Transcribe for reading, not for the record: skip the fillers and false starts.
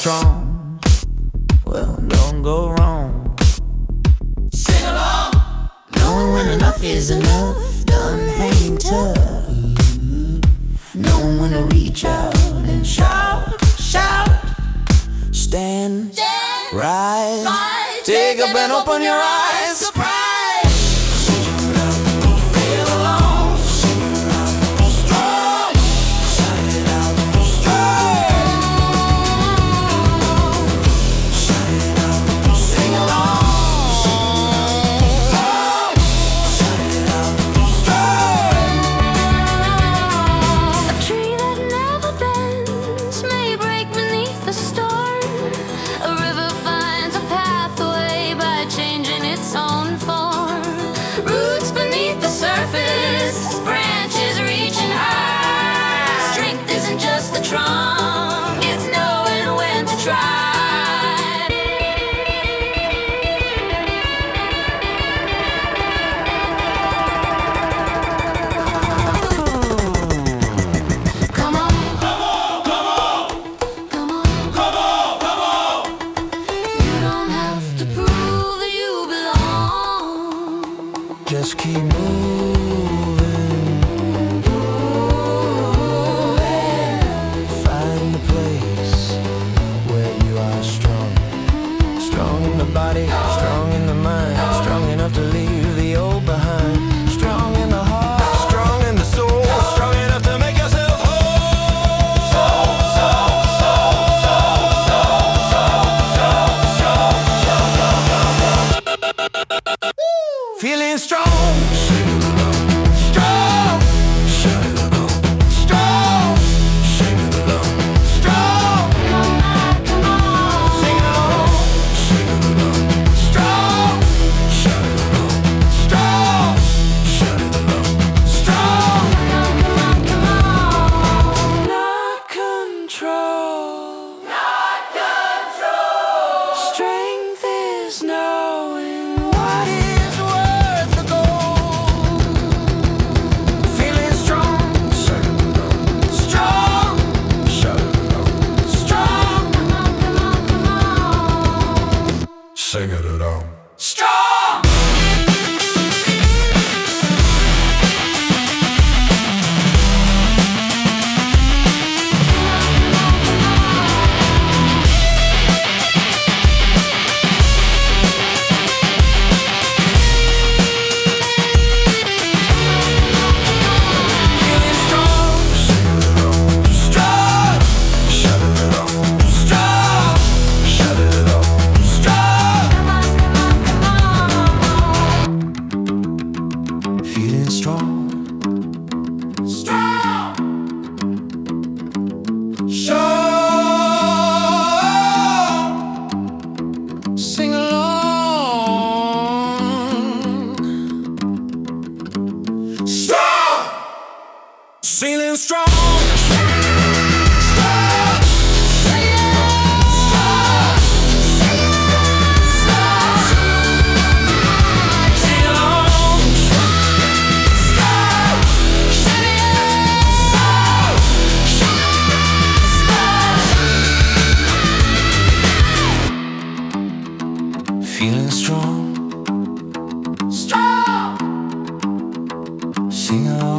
strong, well, don't go wrong. Sing along. Knowing when enough is enough, done hanging tough. Knowing when to reach out and shout, shout. Stand, rise, take up and open your eyes. Surprise! Feel alone, strong, shout it out, strong, shout it out, sing along, shout it out, strong. A tree that never bends may break beneath the storm. A river finds a pathway by changing its own form. Roots beneath the surface, branches reaching high. Strength isn't just the trunk, it's knowing when to try. Come on, Come on, come on, come on. come on, come on. You don't have to prove that you belong. Just keep moving. Find the place where you are strong. Strong in the body, strong in the mind, strong enough to leave the old behind. Strong in the heart, strong in the soul, strong enough to make yourself whole. Feeling strong, strong, shout it along, strong, sing it along, strong, Come on. sing along, strong, shout it along, strong, shout it along, strong. Not control, strength is knowing what is worth the goal. Feeling strong, strong, strong, Sing it along. strong. Feeling strong, strong, Shout it along. strong, Shout it along. strong. Feeling strong, strong, strong. Sing along, strong. Feeling strong. Feeling strong, strong. Sing along.